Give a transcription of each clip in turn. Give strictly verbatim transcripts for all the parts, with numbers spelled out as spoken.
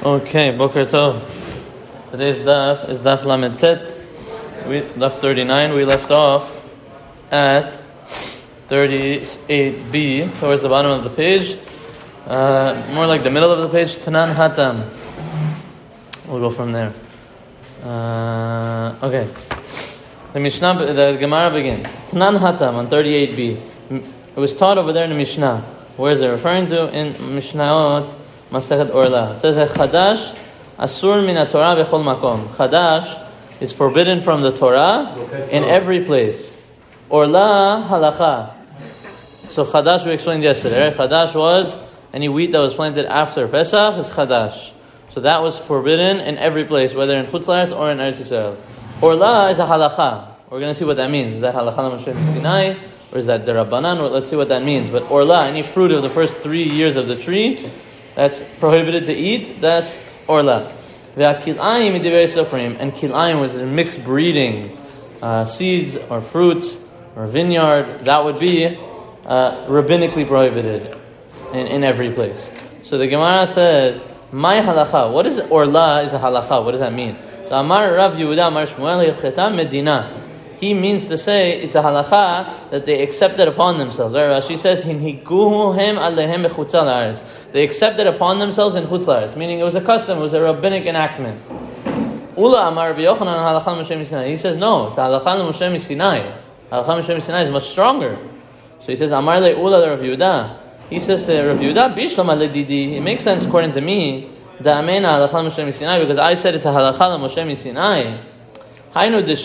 Okay, Boker Tov. Today's daf is daf Lamed Tet. We daf thirty-nine. We left off at thirty-eight b, towards the bottom of the page, uh, more like the middle of the page. Tanan Hatam. We'll go from there. Uh, okay. The Mishnah, the Gemara begins. Tanan Hatam on thirty-eight b. It was taught over there in the Mishnah. Where is it referring to? In Mishnayot Masechet Orla. It says that Chadash Asur min Torah bechol makom. Chadash is forbidden from the Torah in every place. Orla halacha. So Chadash we explained yesterday. Right? Chadash was any wheat that was planted after Pesach is Chadash. So that was forbidden in every place, whether in Chutz La'aretz or in Eretz Yisrael. Orla is a halacha. We're going to see what that means. Is that halacha l'Moshe Sinai, or is that derabanan? Or let's see what that means. But orla, any fruit of the first three years of the tree that's prohibited to eat, that's orla. Ve'akil'ayim midivei sofrim, and kil'ayim was mixed breeding, uh, seeds or fruits or vineyard, that would be uh, rabbinically prohibited in, in every place. So the Gemara says, my halacha, what is orla is a halacha? What does that mean? So Amar Rav Yehuda Amar Shmuel Hilcheta Medina. He means to say it's a halacha that they accepted upon themselves. Right? Rashi says, "Hinhiguhem alehem bechutz la'aretz." They accepted upon themselves in chutz la'aretz, meaning it was a custom, it was a rabbinic enactment. Ula Amar Rabbi Yochanan halacha Moshe Sinai. He says, no, it's halacha Moshe Sinai. Halacha Moshe Sinai is much stronger. So he says, Amar le Ula Rav Yehuda. He says to Rav Yehuda, Bishlam aledidi. It makes sense according to me. Da'amena halacha Moshe Sinai, because I said it's a halacha Moshe Sinai. That's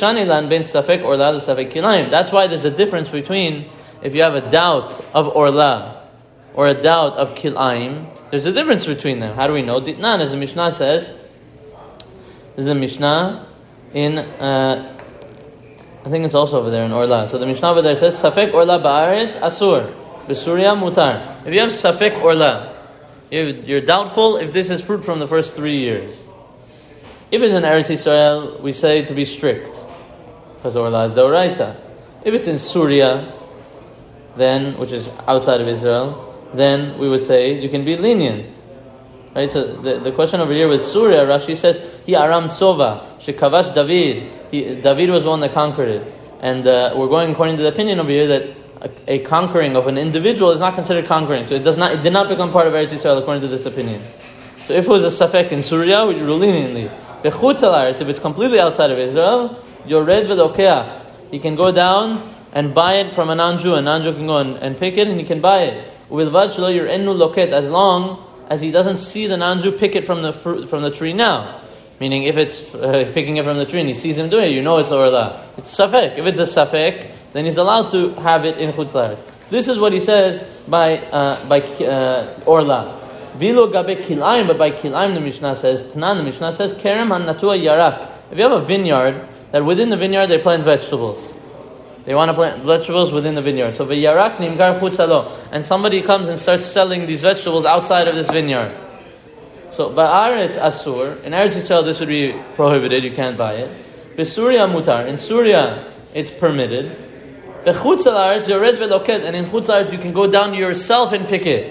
why there's a difference between if you have a doubt of orla or a doubt of kilayim. There's a difference between them. How do we know? Ditnan, as the Mishnah says, this is a Mishnah in, uh, I think it's also over there in orla. So the Mishnah over there says, Safek orla ba'aretz asur, b'surya mutar. If you have Safek orla, you're doubtful if this is fruit from the first three years. If it's in Eretz Yisrael, we say to be strict, because orla is d'oraita. If it's in Syria, then, which is outside of Israel, then we would say you can be lenient. Right? So the, the question over here with Syria, Rashi says, Hi Aram Tsova, Shekavash David. He, David was the one that conquered it. And uh, we're going according to the opinion over here that a, a conquering of an individual is not considered conquering. So it does not, it did not become part of Eretz Yisrael according to this opinion. So if it was a Safek in Syria, we would rule leniently. Bechutz la'aretz, if it's completely outside of Israel, yored v'lokeach. He can go down and buy it from a non-Jew. A non-Jew can go and, and pick it, and he can buy it. Uvilvad shelo yir'enu loket, as long as he doesn't see the non-Jew pick it from the fruit, from the tree now. Meaning, if it's uh, picking it from the tree and he sees him doing it, you know it's orla. It's safek. If it's a safek, then he's allowed to have it in chutz la'aretz. This is what he says by uh, by uh, orla. Vilo gabe kilayim, but by kilayim the Mishnah says, Tanan the Mishnah says, Kerem han-natua yarak. If you have a vineyard, that within the vineyard they plant vegetables. They want to plant vegetables within the vineyard. So v'yarak nimgar chutzalo. And somebody comes and starts selling these vegetables outside of this vineyard. So ba'aretz asur. In Eretz Yisrael this would be prohibited, you can't buy it. B'Surya mutar. In Syria it's permitted. B'chutz la'aretz yored ve'loket. And in chutz la'aretz you can go down yourself and pick it.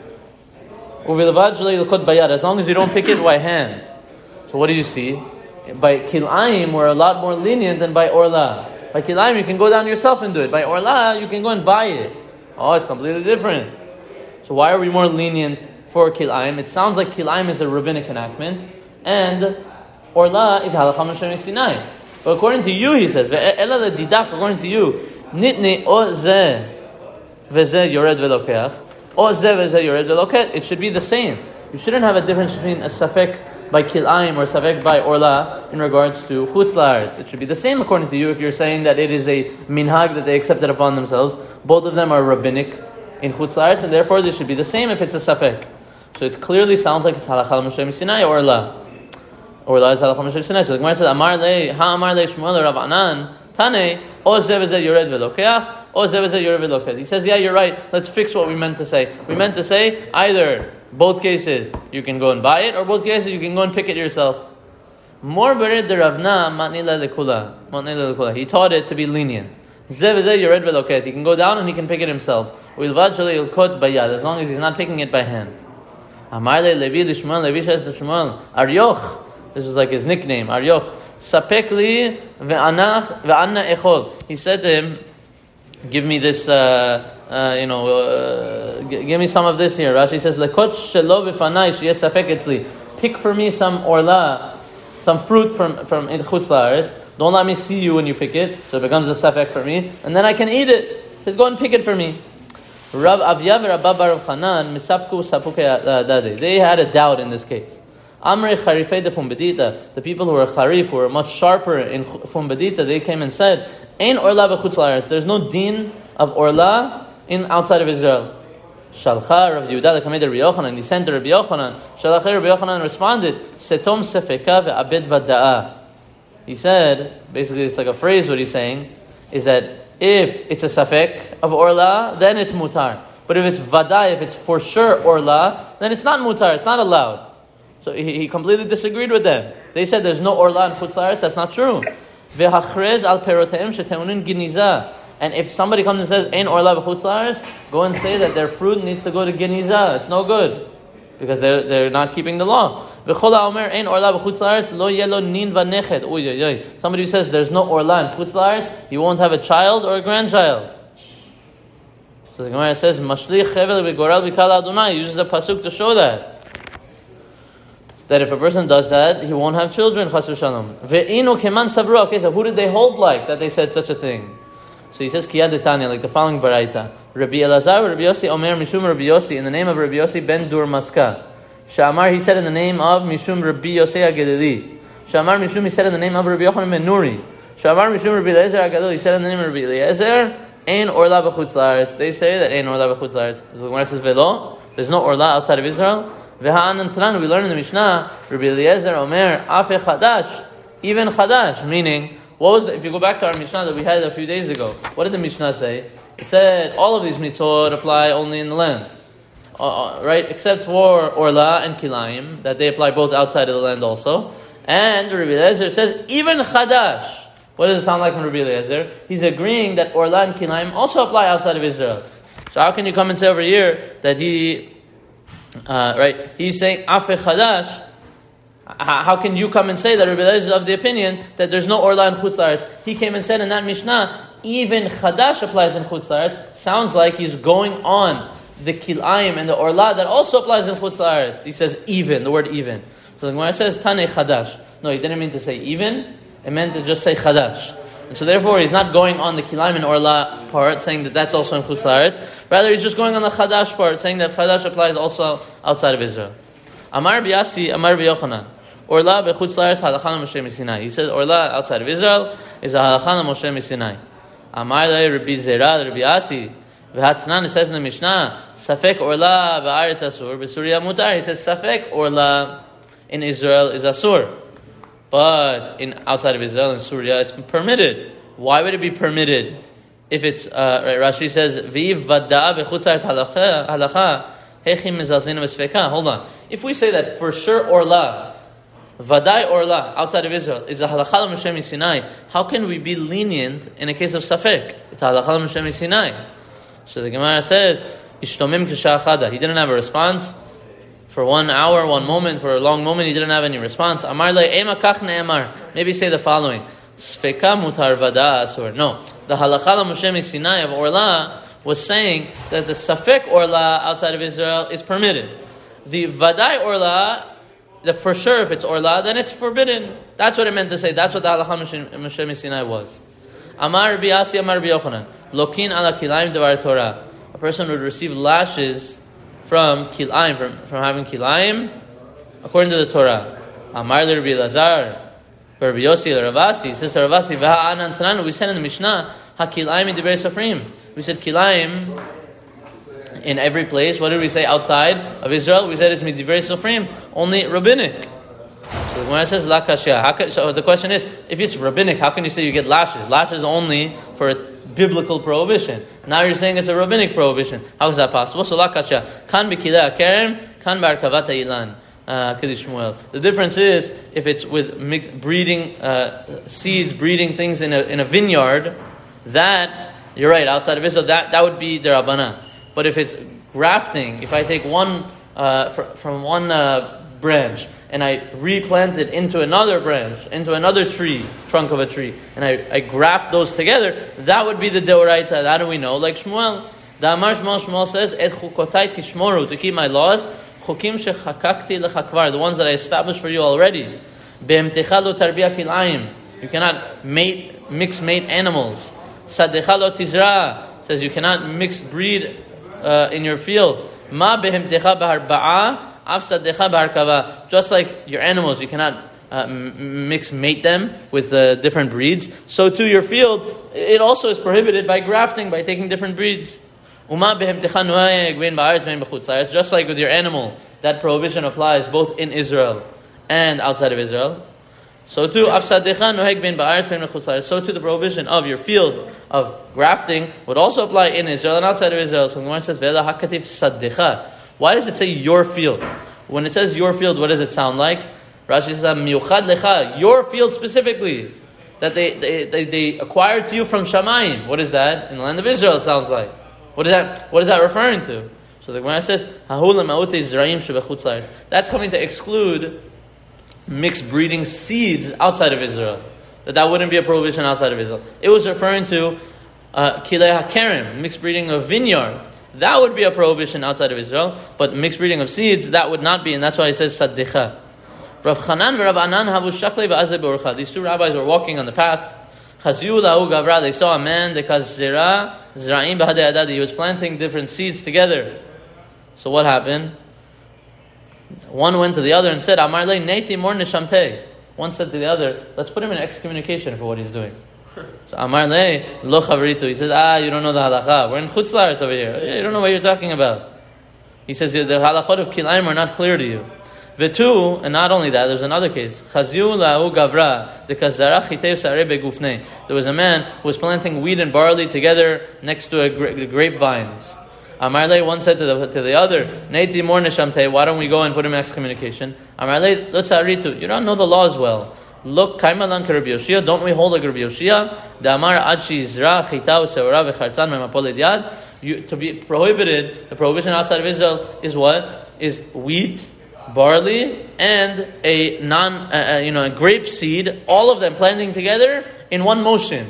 As long as you don't pick it by hand. So what do you see? By kilayim, we're a lot more lenient than by orla. By kilayim, you can go down yourself and do it. By orla, you can go and buy it. Oh, it's completely different. So why are we more lenient for kilayim? It sounds like kilayim is a rabbinic enactment, and orla is halacha Moshe Sinai. But according to you, he says, according to you, nitne o zeh v'zeh yored ve'lokeach. It should be the same. You shouldn't have a difference between a safek by kilayim or safek by orla in regards to chutz la'aretz. It should be the same according to you if you're saying that it is a minhag that they accepted upon themselves. Both of them are rabbinic in chutz la'aretz, and therefore they should be the same if it's a safek. So it clearly sounds like it's halacha Moshe Sinai or orla. Orla is halacha Moshe Sinai. So the Gemara says, Amar le, ha amar le Shmuel Rav Anan, Tane, o zeh v'zeh yored ve'lokeach. He says, yeah, you're right. Let's fix what we meant to say. We meant to say either both cases you can go and buy it, or both cases you can go and pick it yourself. More bered the Ravna matnila lekula. He taught it to be lenient. He can go down and he can pick it himself. As long as he's not picking it by hand. Amar le Levi l'Shmuel, Levi says to Shmuel, Aryoch, this was like his nickname, Aryoch, Sapek li ve'anach ve'anna echol. He said to him, give me this, uh, uh, you know, uh, g- give me some of this here. Rashi says, Lekot shelo v'fanai sheyeh sapek etzli. Pick for me some orla, some fruit from from chutz la'aretz. Don't let me see you when you pick it, so it becomes a sapek for me, and then I can eat it. He said, go and pick it for me. Rav Avya v'Rabba bar Rav Chanan misapku sapukei dade. They had a doubt in this case. Amrei charifei de fumbedita. The people who were charif, who were much sharper in fumbedita, they came and said, "Ein orla v'chutz la'aretz." There's no din of orla in outside of Israel. Shalcha Rav Yehuda l'kamei Rabbi Yochanan. He sent to Rabbi Yochanan. Shalachei Rabbi Yochanan responded, "Setom sefeka ve'abed vada'a." He said, basically, it's like a phrase. What he's saying is that if it's a safek of orla, then it's mutar. But if it's vada, if it's for sure orla, then it's not mutar. It's not allowed. So he, he completely disagreed with them. They said there's no orla in chutz la'aretz. That's not true. Ve'hachrez al peroteim sheteunin geniza. And if somebody comes and says ein orla v'chutz la'aretz, go and say that their fruit needs to go to geniza. It's no good because they're they're not keeping the law. V'chol ha'omer ein orla v'chutz la'aretz lo yeh lo nin v'neched. Uy uy uy. Somebody who says there's no orla in chutz la'aretz, he won't have a child or a grandchild. So the Gemara says mashlich chevel v'goral b'kal Adonai. He uses a pasuk to show that. That if a person does that, he won't have children, chas v'shalom. Ve'inu keman savru. Okay, so who did they hold like that they said such a thing? So he says, Kiyad Tanya, like the following baraita. Rabbi Elazar, Rabbi Yossi, Omer, Mishum, Rabbi Yossi, in the name of Rabbi Yossi ben Dur Maska. Shamar, he said in the name of Mishum, Rabbi Yossi HaGelili. Shamar, Mishum, he said in the name of Rabbi Yochanan ben Nuri. Shamar, Mishum, Rabbi Eliezer HaGadol, he said in the name of Rabbi Eliezer, Ein Orla v'chutz la'aretz. They say that Ein Orla v'chutz la'aretz. The Gemara says, Velo, there's no Orla outside of Israel. V'ha'anan Tanan, we learn in the Mishnah, Rabbi Eliezer, Omer, Afe Chadash, even Chadash, meaning, what was the, if you go back to our Mishnah that we had a few days ago, what did the Mishnah say? It said all of these mitzvot apply only in the land, uh, right? Except for Orla and Kilayim, that they apply both outside of the land also. And Rabbi Eliezer says even Chadash. What does it sound like from Rabbi Eliezer? He's agreeing that Orla and Kilayim also apply outside of Israel. So how can you come and say over here that he, uh, right? He's saying Afe Chadash. How can you come and say that Rabbi Eliezer is of the opinion that there's no orla in chutz la'aretz? He came and said in that Mishnah, even chadash applies in chutz la'aretz. Sounds like he's going on the kilayim and the orla that also applies in chutz la'aretz. He says even, the word even. So the Gemara says tanei chadash. No, he didn't mean to say even. It meant to just say chadash. And so therefore he's not going on the kilayim and orla part, saying that that's also in chutz la'aretz. Rather he's just going on the chadash part, saying that chadash applies also outside of Israel. Amar Biyasi, Amar Yochanan. Orla bechutz la'aretz halakha Moshe Sinai. He says Orla outside of Israel is a halakha Moshe Sinai. Amar le Rabbi Zera, Rabbi Asi. V'hatzanan, it says in the Mishnah, Safek Orla ba'aretz asur, b'Surya mutar. He says Safek Orla in Israel is asur, but in outside of Israel in Syria it's permitted. Why would it be permitted if it's uh, right? Rashi says V'iv vada bechutz la'aretz halakha hechim mezalzin v'sfeka. Hold on. If we say that for sure Orla, Vadai Orla, outside of Israel, is a halakha Moshe Sinai, how can we be lenient in a case of Safek? It's a halakha Moshe Sinai. So the Gemara says, Ishtomim k'sha'achada. He didn't have a response. For one hour, one moment, for a long moment, he didn't have any response. Amar le ema kach ne'emar. Maybe say the following. Sfeka mutar vada asur. No. The halakha Moshe Sinai of Orla was saying that the Safek Orla outside of Israel is permitted. The Vadai Orla, that for sure if it's orla, then it's forbidden. That's what it meant to say. That's what the halakha Moshe Sinai was. Amar Rabbi Asi, Amar Rabbi Yochanan. Lokin ala kilayim devar Torah. A person would receive lashes from kilayim, from, from having kilayim, according to the Torah. Amar le Rabbi Elazar, Rabbi Yossi, Rabbi Asi. Says Rabbi Asi, v'ha'anan tanan. We said in the Mishnah, ha-kilayim in divrei sofrim. We said kilayim in every place. What did we say outside of Israel? We said it's midivrei sofrim, only rabbinic. So the Gemara says la kashya. So the question is, if it's rabbinic, how can you say you get lashes? Lashes only for a biblical prohibition. Now you're saying it's a rabbinic prohibition. How is that possible? So la kashya. Kan b'kilei kerem, kan b'arkavat ilan. Uh, the difference is if it's with mixed breeding uh, seeds, breeding things in a in a vineyard. That you're right outside of Israel. That that would be the Rabbana. But if it's grafting, if I take one uh, fr- from one uh, branch, and I replant it into another branch, into another tree, trunk of a tree, and I, I graft those together, that would be the deoraita. How do we know? Like Shmuel. The Amar Shmuel, Shmuel says, Et chukotai tishmoru, to keep my laws, chukim shechakakti lechakvar, the ones that I established for you already. Be'emtecha lo tarbiya kilayim, you cannot mate, mix mate animals. Sadecha lo tizra, says you cannot mix breed uh, in your field. Ma behemtecha b'harba'a, just like your animals, you cannot uh, m- mix mate them with uh, different breeds. So too your field, it also is prohibited by grafting, by taking different breeds. Just like with your animal, that prohibition applies both in Israel and outside of Israel. So too, so too the prohibition of your field of grafting would also apply in Israel and outside of Israel. So the Gemara says, why does it say your field? When it says your field, what does it sound like? Rashi says, "Miyuchad lecha," your field specifically, that they, they, they, they acquired to you from Shamayim. What is that? In the land of Israel, it sounds like. What is that? What is that referring to? So the Gemara says, that's coming to exclude mixed breeding seeds outside of Israel. That that wouldn't be a prohibition outside of Israel. It was referring to uh, kilei hakerem, mixed breeding of vineyard. That would be a prohibition outside of Israel, but mixed breeding of seeds, that would not be, and that's why it says saddecha. Rav Chanan and Rav Anan havu shaklei v'azle b'orcha. These two rabbis were walking on the path. Chaziu lahu gavra. They saw a man, the kazera zra'im b'hadei adadi. He was planting different seeds together. So what happened? One went to the other and said, Amar le neiti mor neshamtei. One said to the other, let's put him in excommunication for what he's doing. So Amar le lo chavritu. He says, ah, you don't know the halakha. We're in Chutz La'aretz over here. You don't know what you're talking about. He says, the halachot of kilayim are not clear to you. V'tu, and not only that, there's another case. Chaziu la'u gavra, the kazara chitev sarei begufnei. There was a man who was planting wheat and barley together next to a gra- the grapevines. Amar le, one said to the to the other, neiti mor neshamtei. Why don't we go and put him in excommunication? Amar le lo tzaritu. You don't know the laws well. Look, kaimalan Rabbi Yoshia. Don't we hold like Rabbi Yoshia? Damar adshi zra chita useora v'chartzan memapol yad. To be prohibited, the prohibition outside of Israel is what? Is wheat, barley, and a non, uh, you know, a grape seed. All of them planting together in one motion.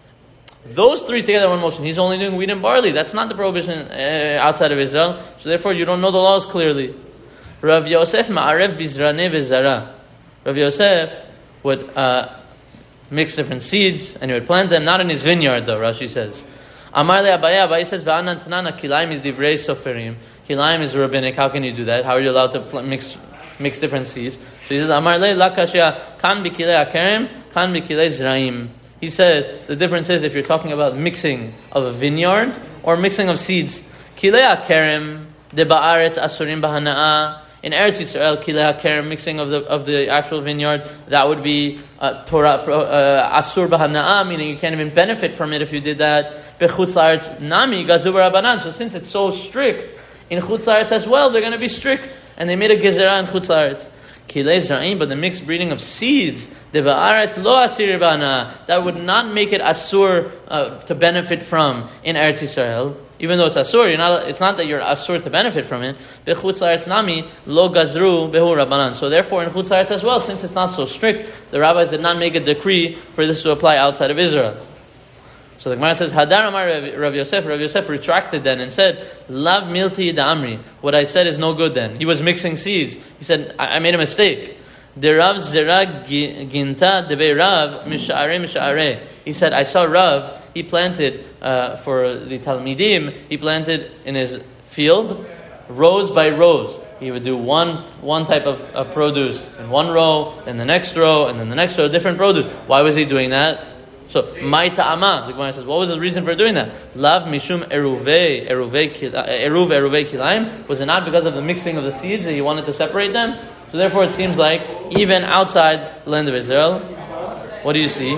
Those three together in one motion. He's only doing wheat and barley. That's not the prohibition uh, outside of Israel. So therefore, you don't know the laws clearly. Rav Yosef ma'arev bizraneh v'zara. Rav Yosef would uh, mix different seeds and he would plant them, not in his vineyard though, Rashi says. Amar le Abaye, Abaye says, V'anan tanana kilayim is divrei soferim. Kilayim is rabbinic, how can you do that? How are you allowed to pl- mix mix different seeds? So he says, Amar le la kashya, kan bikilei akerem, kan bikilei zraim. He says, the difference is if you're talking about mixing of a vineyard or mixing of seeds. Kilei akerem, de ba'aretz asurim b'hana'ah. In Eretz Yisrael, kilei hakerem, mixing of the of the actual vineyard, that would be uh, Torah uh, asur b'hana'ah, meaning you can't even benefit from it if you did that. Bechutz la'aretz nami gazu b'rabanan. So since it's so strict in Chutz la'aretz as well, they're going to be strict, and they made a gezerah in Chutz la'aretz. Kilei zra'im, but the mixed breeding of seeds, de ba'aretz lo asir b'hana'ah, that would not make it asur uh, to benefit from in Eretz Yisrael. Even though it's asur, you're not, it's not that you're asur to benefit from it. Bechutz la'aretz nami lo gazru behu rabbanan. So therefore, in Chutz la'aretz as well, since it's not so strict, the rabbis did not make a decree for this to apply outside of Israel. So the Gemara says, Hadar Amar Rav Yosef. Rav Yosef retracted then and said, Lav milti da'amri. What I said is no good then. He was mixing seeds. He said, I, I made a mistake. De Rav zera ginta debe Rav misha'arei misha'arei. He said, I saw Rav. He planted uh, for the Talmidim. He planted in his field rows by rows. He would do one one type of, of produce in one row, and the next row, and then the next row, different produce. Why was he doing that? So, my ta'ama, the Gemara says, what was the reason for doing that? Lav mishum eruvei, eruvei eruv eruvei kilaim. Was it not because of the mixing of the seeds that he wanted to separate them? So therefore, it seems like even outside the land of Israel, what do you see?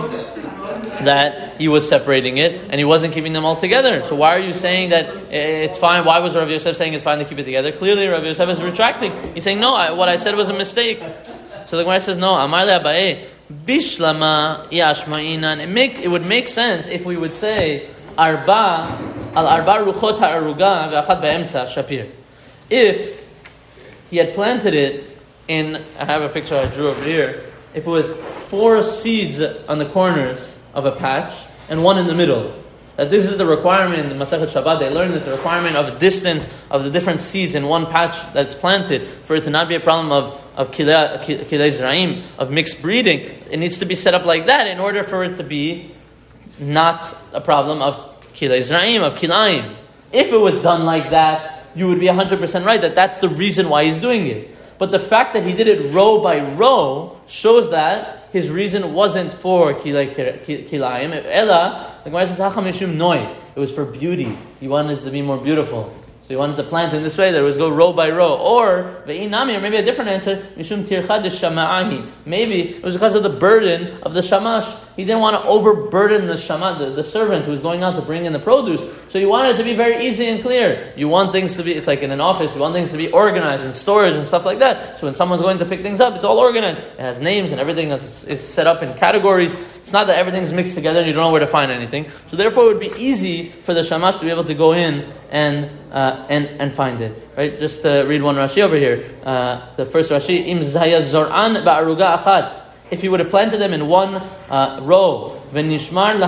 That he was separating it and he wasn't keeping them all together. So why are you saying that it's fine? Why was Rav Yosef saying it's fine to keep it together? Clearly, Rav Yosef is retracting. He's saying, no, I, what I said was a mistake. So the Gemara says, no, Amar le Abaye, Bishlama yashma'inan. It make it would make sense if we would say Arba al Arba ruchot ha'aruga ve'achat be'emtza shapir. If he had planted it in, I have a picture I drew over here, if it was four seeds on the corners of a patch and one in the middle. That this is the requirement in the Masechet Shabbat. They learned that the requirement of distance of the different seeds in one patch that's planted, for it to not be a problem of of kilei zraim, of mixed breeding. It needs to be set up like that in order for it to be not a problem of kilei zraim, of kilaim. If it was done like that, you would be one hundred percent right that that's the reason why he's doing it. But the fact that he did it row by row shows that his reason wasn't for kilaim. Ella, the Gemara says, "Hacham mishum noi." It was for beauty. He wanted it to be more beautiful. So he wanted to plant in this way, that it was go row by row. Or, ve'inami, or maybe a different answer, mishum tircha de shama'ahi. Maybe it was because of the burden of the shamash. He didn't want to overburden the shama, the, the servant who was going out to bring in the produce. So he wanted it to be very easy and clear. You want things to be, it's like in an office, you want things to be organized and storage and stuff like that. So when someone's going to pick things up, it's all organized. It has names and everything that's, is set up in categories. It's not that everything's mixed together and you don't know where to find anything. So therefore it would be easy for the shamash to be able to go in and uh, and and find it. Right? Just to read one Rashi over here. Uh, the first Rashi, Im zaya zor'an ba'aruga achat. If he would have planted them in one uh, row, and he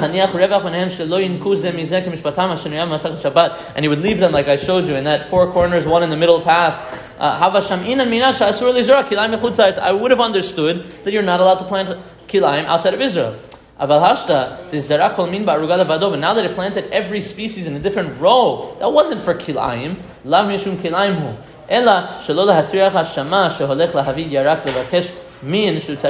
would leave them like I showed you in that four corners, one in the middle path. Uh, I would have understood that you're not allowed to plant kilaim outside of Israel. But now that it planted every species in a different row, that wasn't for kilaim. It's to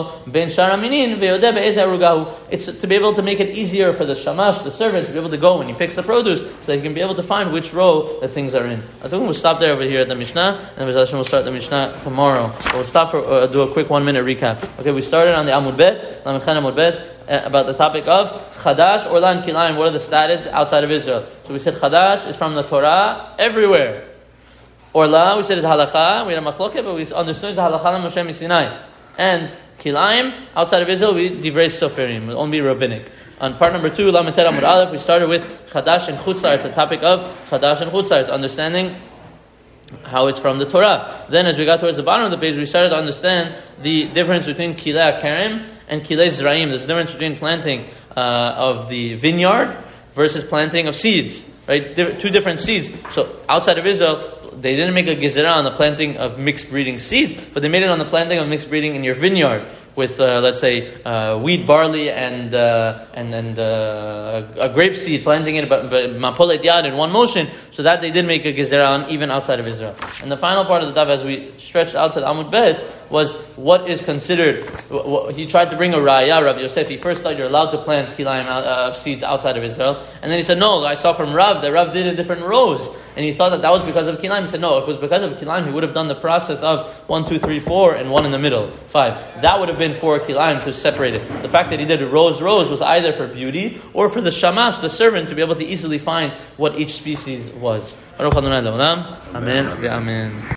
be able to make it easier for the shamash, the servant, to be able to go when he picks the produce, so that he can be able to find which row the things are in. I think we'll stop there over here at the Mishnah, and we'll start the Mishnah tomorrow. We'll stop for uh, do a quick one minute recap. Okay, we started on the Amud Bet, Lamechan Amud Bet, uh, about the topic of Chadash or Lan Kilaim. What are the status outside of Israel? So we said Chadash is from the Torah everywhere. Orla, we said is halakha. We had a machloket, but we understood the halakha Moshe Sinai. And kilaim outside of Israel, we divrei soferim, will only be rabbinic. On part number two, Lameter Amud Aleph, we started with chadash and chutzar. It's the topic of chadash and chutzar, understanding how it's from the Torah. Then, as we got towards the bottom of the page, we started to understand the difference between kilei karim and kilei zraim. There's a difference between planting uh, of the vineyard versus planting of seeds. Right, two different seeds. So outside of Israel, they didn't make a gezerah on the planting of mixed breeding seeds, but they made it on the planting of mixed breeding in your vineyard with, uh, let's say, uh, wheat, barley, and uh, and and uh, a grape seed, planting it, but mapolet yad in one motion. So that they did make a gezerah on even outside of Israel. And the final part of the daf, as we stretched out to the Amud Bet, was what is considered. He tried to bring a raya, Rav Yosef. He first thought you're allowed to plant kilaim out, uh, seeds outside of Israel, and then he said, no, I saw from Rav that Rav did it different rows, and he thought that that was because of kilaim. He said, no, if it was because of kilaim, he would have done the process of one, two, three, four, and one in the middle, five. That would have been for kilaim to separate it. The fact that he did it rows, rows was either for beauty or for the shamash, the servant, to be able to easily find what each species was. Amen. Amen.